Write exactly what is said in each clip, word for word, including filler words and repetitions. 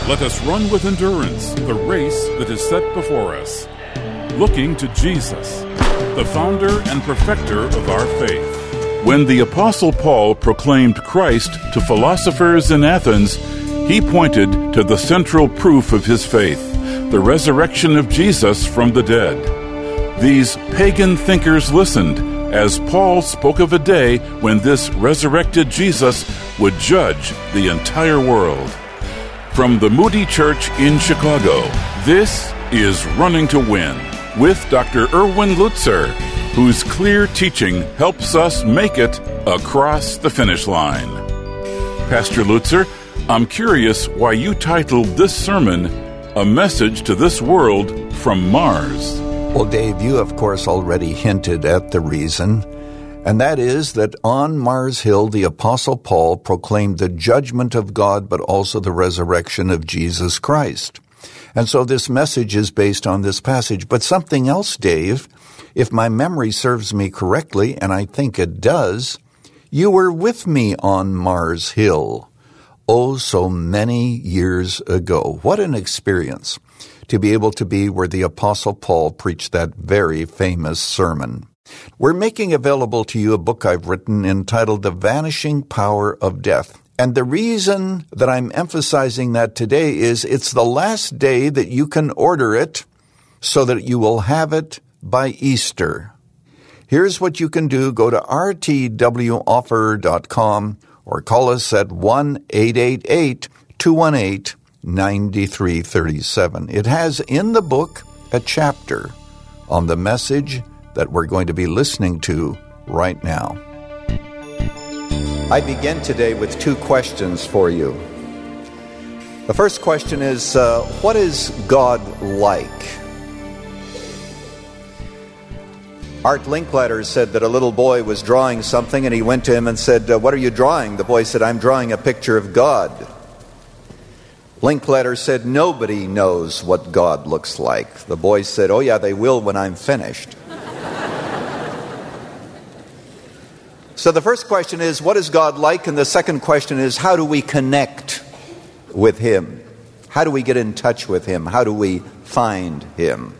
Let us run with endurance the race that is set before us, looking to Jesus, the founder and perfecter of our faith. When the Apostle Paul proclaimed Christ to philosophers in Athens, he pointed to the central proof of his faith, the resurrection of Jesus from the dead. These pagan thinkers listened as Paul spoke of a day when this resurrected Jesus would judge the entire world. From the Moody Church in Chicago, this is Running to Win with Doctor Erwin Lutzer, whose clear teaching helps us make it across the finish line. Pastor Lutzer, I'm curious why you titled this sermon, A Message to This World from Mars. Well, Dave, you of course already hinted at the reason, and that is that on Mars Hill, the Apostle Paul proclaimed the judgment of God, but also the resurrection of Jesus Christ. And so this message is based on this passage. But something else, Dave, if my memory serves me correctly, and I think it does, you were with me on Mars Hill, oh, so many years ago. What an experience to be able to be where the Apostle Paul preached that very famous sermon. We're making available to you a book I've written entitled The Vanishing Power of Death. And the reason that I'm emphasizing that today is it's the last day that you can order it so that you will have it by Easter. Here's what you can do. Go to r t w offer dot com or call us at one eight eight eight, two one eight, nine three three seven. It has in the book a chapter on the message that we're going to be listening to right now. I begin today with two questions for you. The first question is, uh, what is God like? Art Linkletter said that a little boy was drawing something, and he went to him and said, uh, what are you drawing? The boy said, I'm drawing a picture of God. Linkletter said, nobody knows what God looks like. The boy said, oh yeah, they will when I'm finished. So the first question is, what is God like? And the second question is, how do we connect with Him? How do we get in touch with Him? How do we find Him?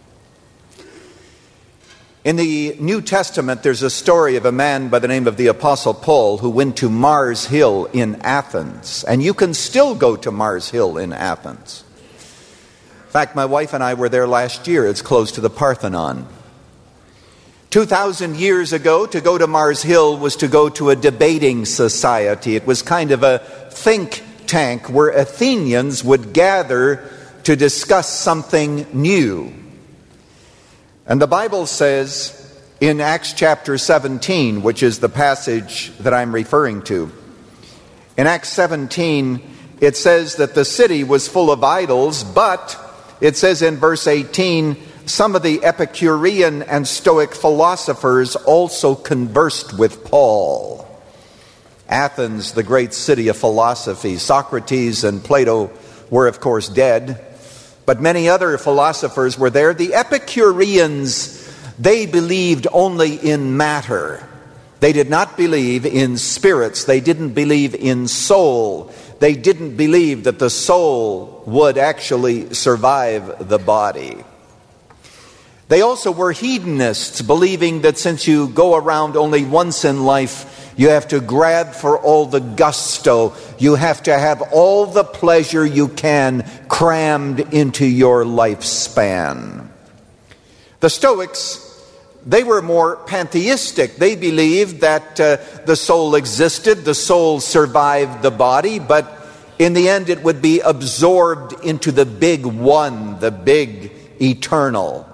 In the New Testament, there's a story of a man by the name of the Apostle Paul who went to Mars Hill in Athens. And you can still go to Mars Hill in Athens. In fact, my wife and I were there last year. It's close to the Parthenon. Two thousand years ago, to go to Mars Hill was to go to a debating society. It was kind of a think tank where Athenians would gather to discuss something new. And the Bible says in Acts chapter seventeen, which is the passage that I'm referring to, in Acts seventeen, it says that the city was full of idols, but it says in verse eighteen, some of the Epicurean and Stoic philosophers also conversed with Paul. Athens, the great city of philosophy. Socrates and Plato were, of course, dead, but many other philosophers were there. The Epicureans, they believed only in matter. They did not believe in spirits. They didn't believe in soul. They didn't believe that the soul would actually survive the body. They also were hedonists, believing that since you go around only once in life, you have to grab for all the gusto. You have to have all the pleasure you can crammed into your lifespan. The Stoics, they were more pantheistic. They believed that uh, the soul existed, the soul survived the body, but in the end it would be absorbed into the big one, the big eternal.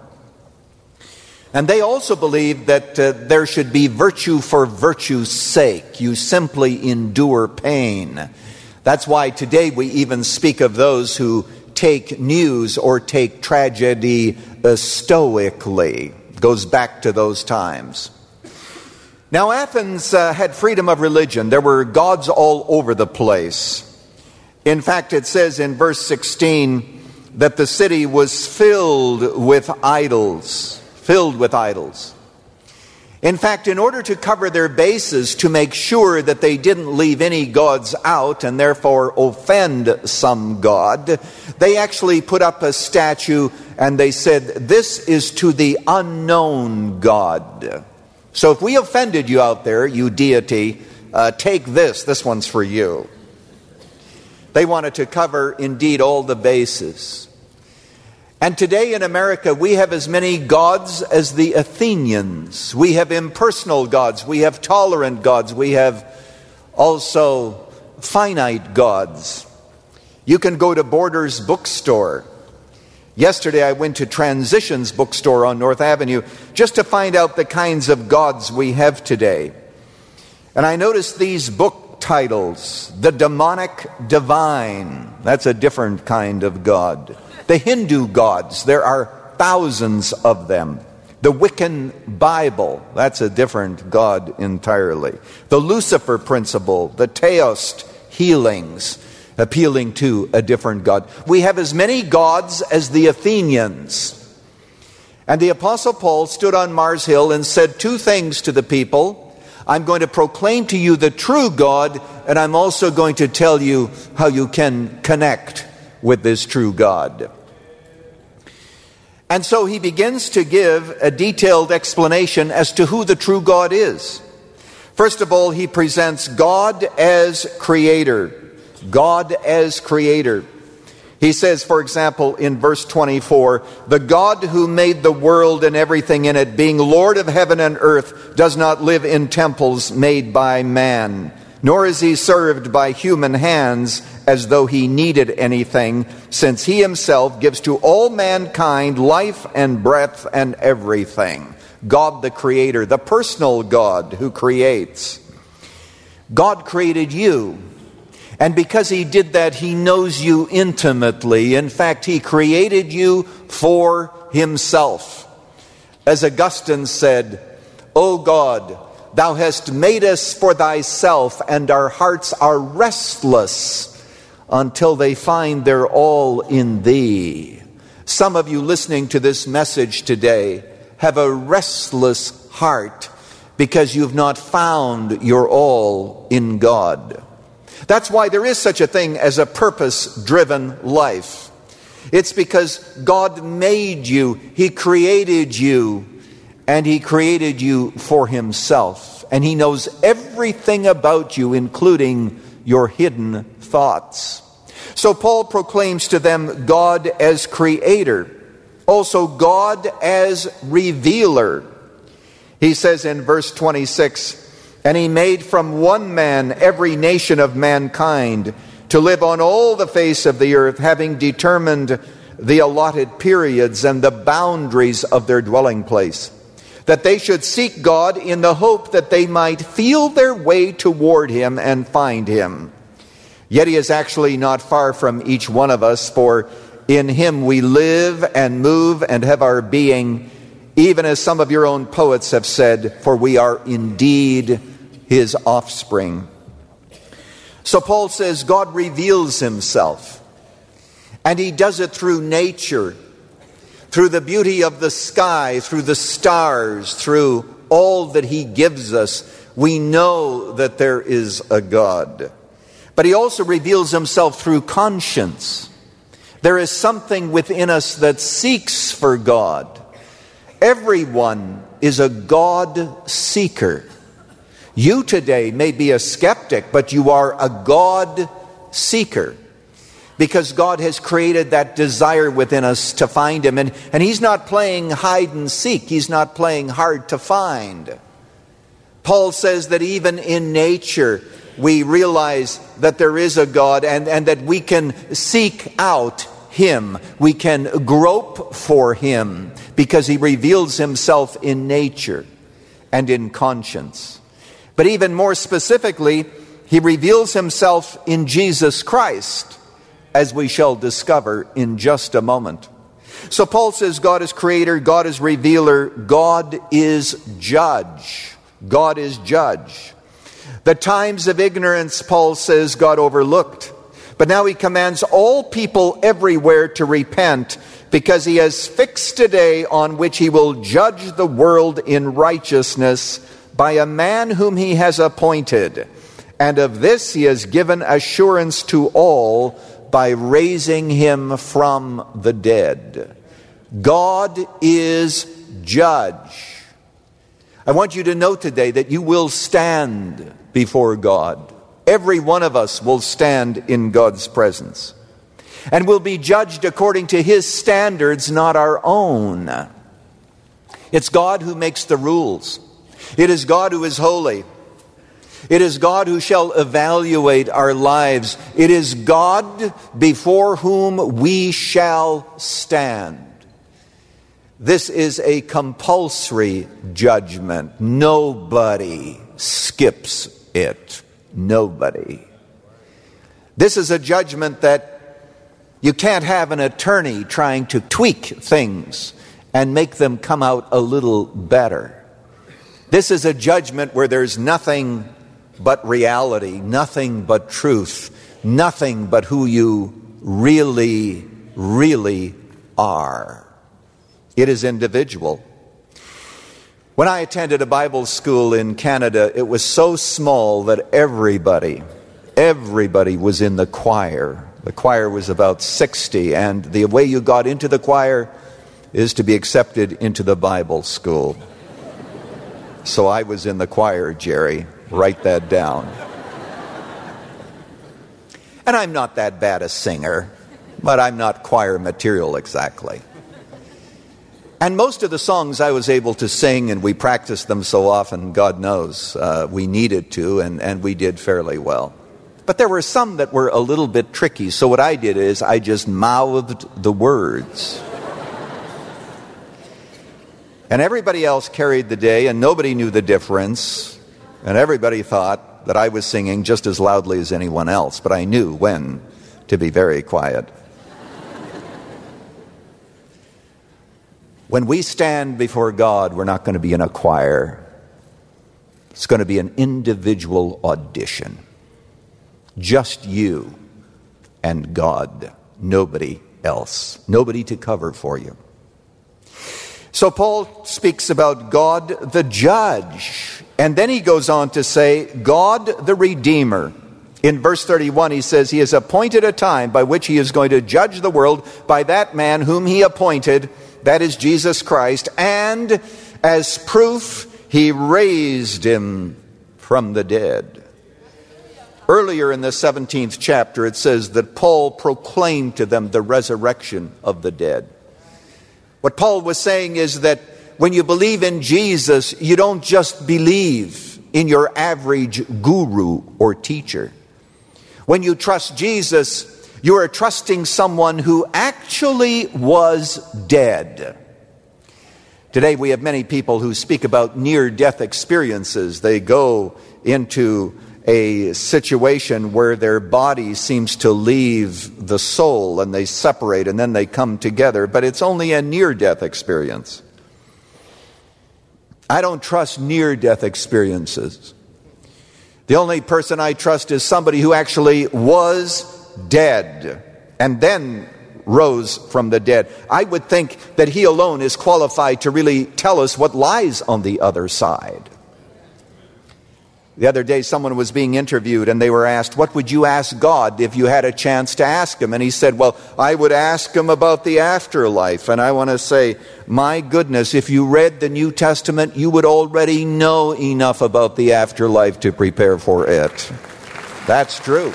And they also believed that uh, there should be virtue for virtue's sake. You simply endure pain. That's why today we even speak of those who take news or take tragedy uh, stoically. It goes back to those times. Now Athens uh, had freedom of religion. There were gods all over the place. In fact, it says in verse sixteen that the city was filled with idols. Filled with idols. In fact, in order to cover their bases, to make sure that they didn't leave any gods out and therefore offend some god, they actually put up a statue and they said, "This is to the unknown God." So if we offended you out there, you deity, uh, take this. This one's for you. They wanted to cover, indeed, all the bases. And today in America, we have as many gods as the Athenians. We have impersonal gods. We have tolerant gods. We have also finite gods. You can go to Borders Bookstore. Yesterday I went to Transitions Bookstore on North Avenue just to find out the kinds of gods we have today. And I noticed these book titles. The Demonic Divine. That's a different kind of god. The Hindu gods, there are thousands of them. The Wiccan Bible, that's a different god entirely. The Lucifer principle, the Taoist healings, appealing to a different god. We have as many gods as the Athenians. And the Apostle Paul stood on Mars Hill and said two things to the people. I'm going to proclaim to you the true God, and I'm also going to tell you how you can connect with this true God. And so he begins to give a detailed explanation as to who the true God is. First of all, he presents God as creator. God as creator. He says, for example, in verse twenty-four, "The God who made the world and everything in it, being Lord of heaven and earth, does not live in temples made by man, nor is he served by human hands as though he needed anything, since he himself gives to all mankind life and breath and everything." God the Creator, the personal God who creates. God created you. And because he did that, he knows you intimately. In fact, he created you for himself. As Augustine said, "O God, thou hast made us for thyself, and our hearts are restless until they find their all in thee." Some of you listening to this message today have a restless heart because you've not found your all in God. That's why there is such a thing as a purpose-driven life. It's because God made you, he created you, and he created you for himself. And he knows everything about you, including your hidden thoughts. So Paul proclaims to them God as creator, also God as revealer. He says in verse twenty-six, "And he made from one man every nation of mankind to live on all the face of the earth, having determined the allotted periods and the boundaries of their dwelling place, that they should seek God in the hope that they might feel their way toward him and find him. Yet he is actually not far from each one of us, for in him we live and move and have our being, even as some of your own poets have said, for we are indeed his offspring." So Paul says God reveals himself, and he does it through nature, through the beauty of the sky, through the stars, through all that he gives us. We know that there is a God. But he also reveals himself through conscience. There is something within us that seeks for God. Everyone is a God seeker. You today may be a skeptic, but you are a God seeker, because God has created that desire within us to find him. And, and he's not playing hide and seek. He's not playing hard to find. Paul says that even in nature, we realize that there is a God, and, and that we can seek out him. We can grope for him because he reveals himself in nature and in conscience. But even more specifically, he reveals himself in Jesus Christ, as we shall discover in just a moment. So Paul says God is creator, God is revealer, God is judge. God is judge. The times of ignorance, Paul says, God overlooked. But now he commands all people everywhere to repent, because he has fixed a day on which he will judge the world in righteousness by a man whom he has appointed. And of this he has given assurance to all by raising him from the dead. God is judge. I want you to know today that you will stand before God. Every one of us will stand in God's presence and will be judged according to his standards, not our own. It's God who makes the rules. It is God who is holy. It is God who shall evaluate our lives. It is God before whom we shall stand. This is a compulsory judgment. Nobody skips it. Nobody. This is a judgment that you can't have an attorney trying to tweak things and make them come out a little better. This is a judgment where there's nothing but reality, nothing but truth, nothing but who you really, really are. It is individual. When I attended a Bible school in Canada, it was so small that everybody, everybody was in the choir. The choir was about sixty, and the way you got into the choir is to be accepted into the Bible school. So I was in the choir, Jerry. Write that down. And I'm not that bad a singer, but I'm not choir material exactly. And most of the songs I was able to sing, and we practiced them so often, God knows, uh, we needed to, and, and we did fairly well. But there were some that were a little bit tricky, so what I did is I just mouthed the words. And everybody else carried the day, and nobody knew the difference. And everybody thought that I was singing just as loudly as anyone else, but I knew when to be very quiet. When we stand before God, we're not going to be in a choir. It's going to be an individual audition. Just you and God. Nobody else. Nobody to cover for you. So Paul speaks about God the judge. And then he goes on to say, God the Redeemer. In verse thirty-one, he says, he has appointed a time by which he is going to judge the world by that man whom he appointed, that is Jesus Christ. And as proof, he raised him from the dead. Earlier in the seventeenth chapter, it says that Paul proclaimed to them the resurrection of the dead. What Paul was saying is that when you believe in Jesus, you don't just believe in your average guru or teacher. When you trust Jesus, you are trusting someone who actually was dead. Today we have many people who speak about near-death experiences. They go into a situation where their body seems to leave the soul and they separate and then they come together, but it's only a near-death experience. I don't trust near-death experiences. The only person I trust is somebody who actually was dead and then rose from the dead. I would think that he alone is qualified to really tell us what lies on the other side. The other day someone was being interviewed and they were asked, what would you ask God if you had a chance to ask him? And he said, well, I would ask him about the afterlife. And I want to say, my goodness, if you read the New Testament, you would already know enough about the afterlife to prepare for it. That's true.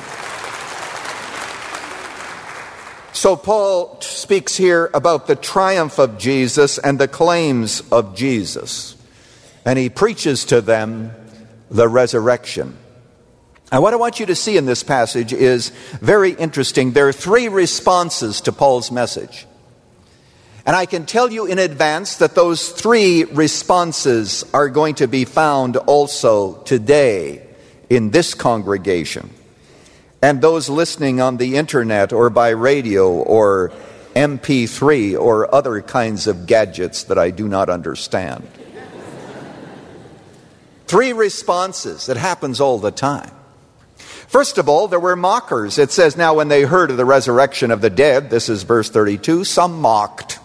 So Paul speaks here about the triumph of Jesus and the claims of Jesus. And he preaches to them the resurrection. And what I want you to see in this passage is very interesting. There are three responses to Paul's message. And I can tell you in advance that those three responses are going to be found also today in this congregation. And those listening on the internet or by radio or M P three or other kinds of gadgets that I do not understand. Three responses. It happens all the time. First of all, there were mockers. It says, now when they heard of the resurrection of the dead, this is verse thirty-two, some mocked.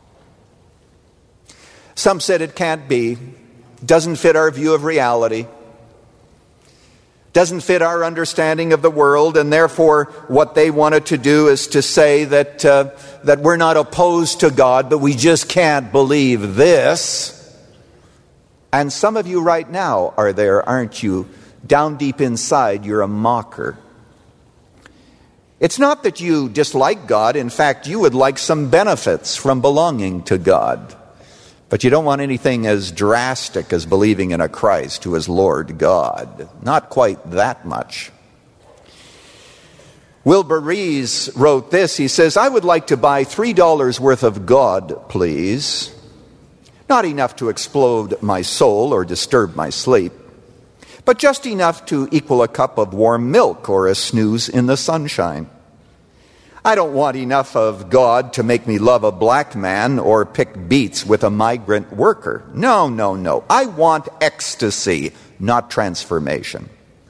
Some said it can't be, doesn't fit our view of reality, doesn't fit our understanding of the world, and therefore what they wanted to do is to say that, uh, that we're not opposed to God, but we just can't believe this. And some of you right now are there, aren't you? Down deep inside, you're a mocker. It's not that you dislike God. In fact, you would like some benefits from belonging to God. But you don't want anything as drastic as believing in a Christ who is Lord God. Not quite that much. Wilbur Rees wrote this. He says, I would like to buy three dollars worth of God, please. Not enough to explode my soul or disturb my sleep, but just enough to equal a cup of warm milk or a snooze in the sunshine. I don't want enough of God to make me love a black man or pick beets with a migrant worker. No, no, no. I want ecstasy, not transformation.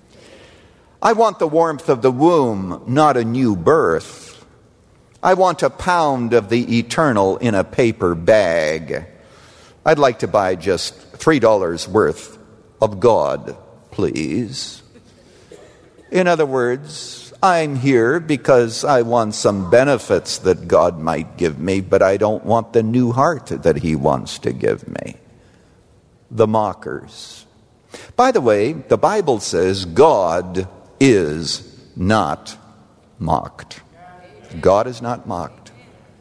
I want the warmth of the womb, not a new birth. I want a pound of the eternal in a paper bag. I'd like to buy just three dollars worth of God, please. In other words, I'm here because I want some benefits that God might give me, but I don't want the new heart that He wants to give me. The mockers. By the way, the Bible says God is not mocked. God is not mocked.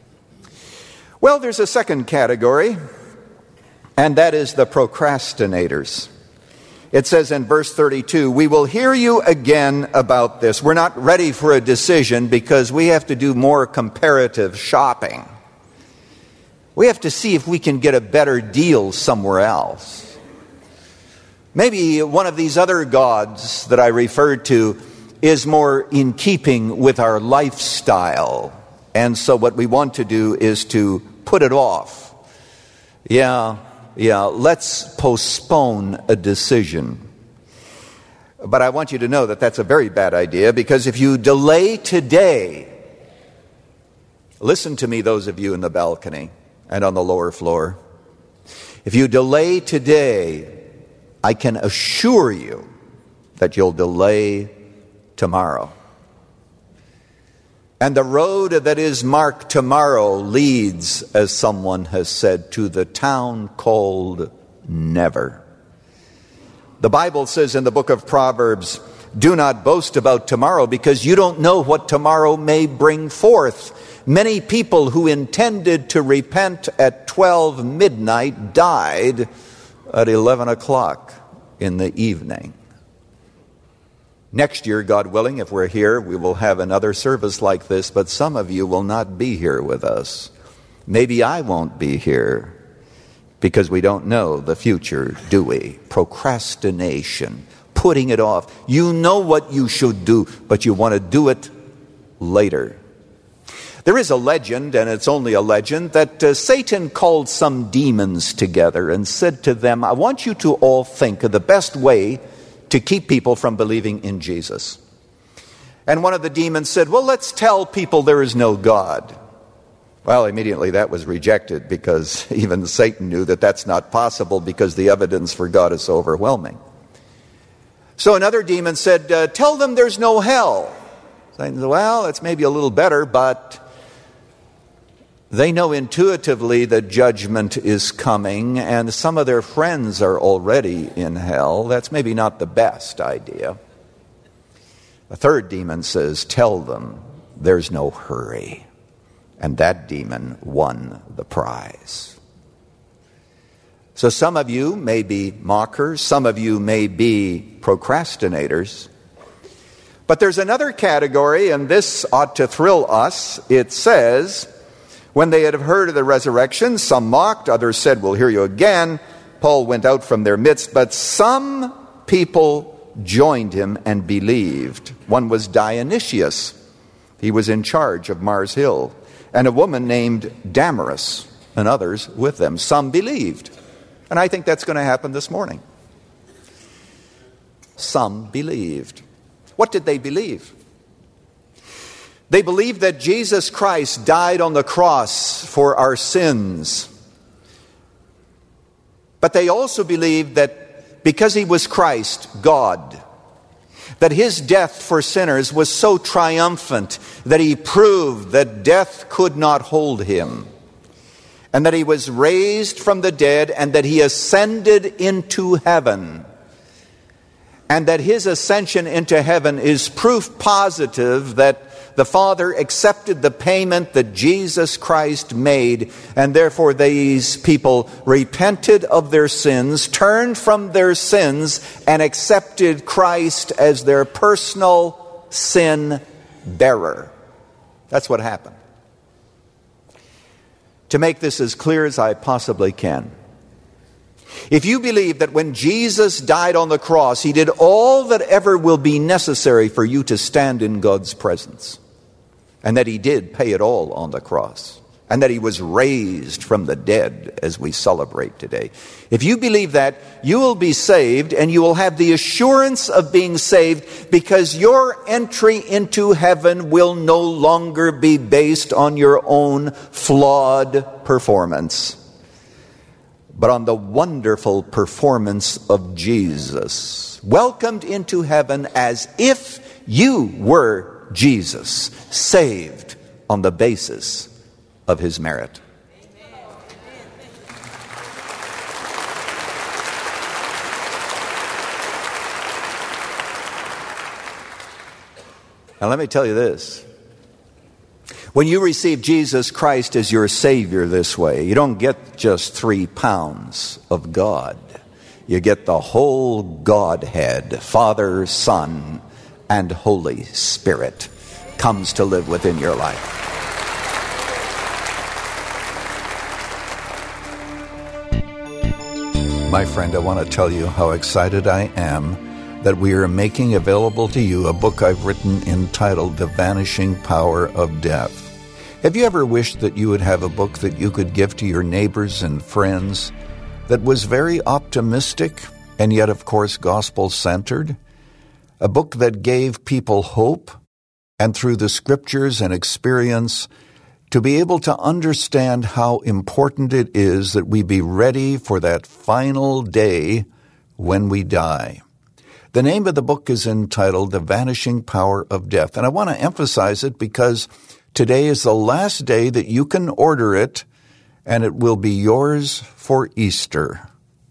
Well, there's a second category, and that is the procrastinators. It says in verse thirty-two, we will hear you again about this. We're not ready for a decision because we have to do more comparative shopping. We have to see if we can get a better deal somewhere else. Maybe one of these other gods that I referred to is more in keeping with our lifestyle. And so what we want to do is to put it off. Yeah. Yeah, let's postpone a decision. But I want you to know that that's a very bad idea, because if you delay today, listen to me, those of you in the balcony and on the lower floor. If you delay today, I can assure you that you'll delay tomorrow. And the road that is marked tomorrow leads, as someone has said, to the town called never. The Bible says in the book of Proverbs, do not boast about tomorrow, because you don't know what tomorrow may bring forth. Many people who intended to repent at twelve midnight died at eleven o'clock in the evening. Next year, God willing, if we're here, we will have another service like this, but some of you will not be here with us. Maybe I won't be here, because we don't know the future, do we? Procrastination, putting it off. You know what you should do, but you want to do it later. There is a legend, and it's only a legend, that uh, Satan called some demons together and said to them, I want you to all think of the best way to keep people from believing in Jesus. And one of the demons said, well, let's tell people there is no God. Well, immediately that was rejected, because even Satan knew that that's not possible, because the evidence for God is so overwhelming. So another demon said, uh, tell them there's no hell. Satan said, well, that's maybe a little better, but they know intuitively that judgment is coming, and some of their friends are already in hell. That's maybe not the best idea. A third demon says, tell them there's no hurry. And that demon won the prize. So some of you may be mockers, some of you may be procrastinators. But there's another category, and this ought to thrill us. It says, when they had heard of the resurrection, some mocked, others said, we'll hear you again. Paul went out from their midst, but some people joined him and believed. One was Dionysius. He was in charge of Mars Hill. And a woman named Damaris, and others with them. Some believed. And I think that's going to happen this morning. Some believed. What did they believe? They believed that Jesus Christ died on the cross for our sins. But they also believed that because he was Christ, God, that his death for sinners was so triumphant that he proved that death could not hold him, and that he was raised from the dead, and that he ascended into heaven, and that his ascension into heaven is proof positive that the Father accepted the payment that Jesus Christ made, and therefore these people repented of their sins, turned from their sins, and accepted Christ as their personal sin bearer. That's what happened. To make this as clear as I possibly can, if you believe that when Jesus died on the cross, he did all that ever will be necessary for you to stand in God's presence, and that he did pay it all on the cross, and that he was raised from the dead as we celebrate today. If you believe that, you will be saved, and you will have the assurance of being saved, because your entry into heaven will no longer be based on your own flawed performance, but on the wonderful performance of Jesus, welcomed into heaven as if you were Jesus, saved on the basis of his merit. Now let me tell you this. When you receive Jesus Christ as your Savior this way, you don't get just three pounds of God. You get the whole Godhead, Father, Son, and Holy Spirit comes to live within your life. My friend, I want to tell you how excited I am that we are making available to you a book I've written entitled The Vanishing Power of Death. Have you ever wished that you would have a book that you could give to your neighbors and friends that was very optimistic and yet, of course, gospel-centered? A book that gave people hope, and through the scriptures and experience, to be able to understand how important it is that we be ready for that final day when we die. The name of the book is entitled The Vanishing Power of Death, and I want to emphasize it because today is the last day that you can order it, and it will be yours for Easter.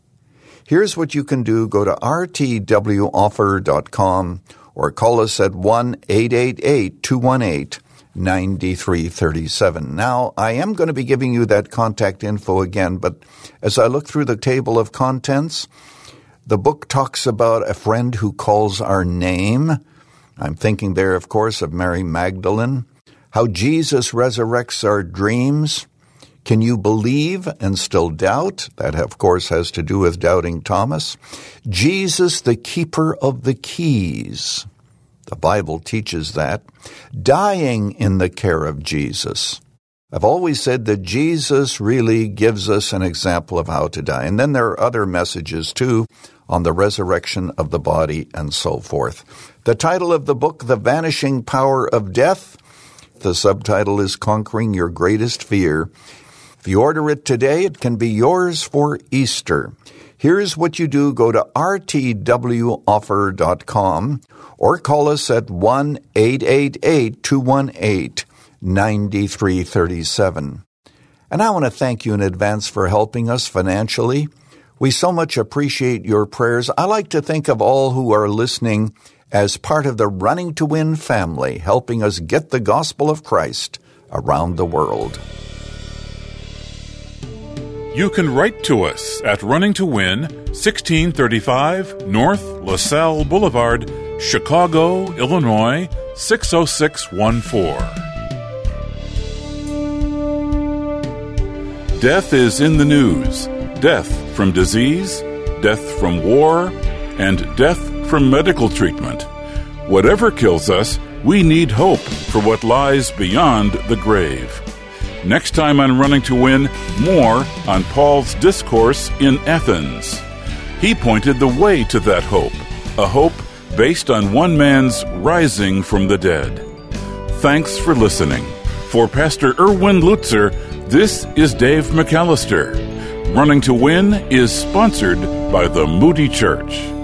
Here's what you can do. Go to r t w offer dot com or call us at one eight eight eight, two one eight, nine three three seven. Now, I am going to be giving you that contact info again, but as I look through the table of contents, the book talks about a friend who calls our name. I'm thinking there, of course, of Mary Magdalene. How Jesus resurrects our dreams. Can you believe and still doubt? That, of course, has to do with doubting Thomas. Jesus, the keeper of the keys. The Bible teaches that. Dying in the care of Jesus. I've always said that Jesus really gives us an example of how to die. And then there are other messages, too, on the resurrection of the body and so forth. The title of the book, The Vanishing Power of Death. The subtitle is Conquering Your Greatest Fear. If you order it today, it can be yours for Easter. Here's what you do. Go to r t w offer dot com or call us at one eight eight eight, two one eight, nine three three seven. And I want to thank you in advance for helping us financially. We so much appreciate your prayers. I like to think of all who are listening as part of the Running to Win family, helping us get the gospel of Christ around the world. You can write to us at Running to Win, sixteen thirty-five North LaSalle Boulevard, Chicago, Illinois, six oh six one four. Death is in the news. Death from disease, death from war, and death from medical treatment. Whatever kills us, we need hope for what lies beyond the grave. Next time on Running to Win, more on Paul's discourse in Athens. He pointed the way to that hope, a hope based on one man's rising from the dead. Thanks for listening. For Pastor Erwin Lutzer, this is Dave McAllister. Running to Win is sponsored by the Moody Church.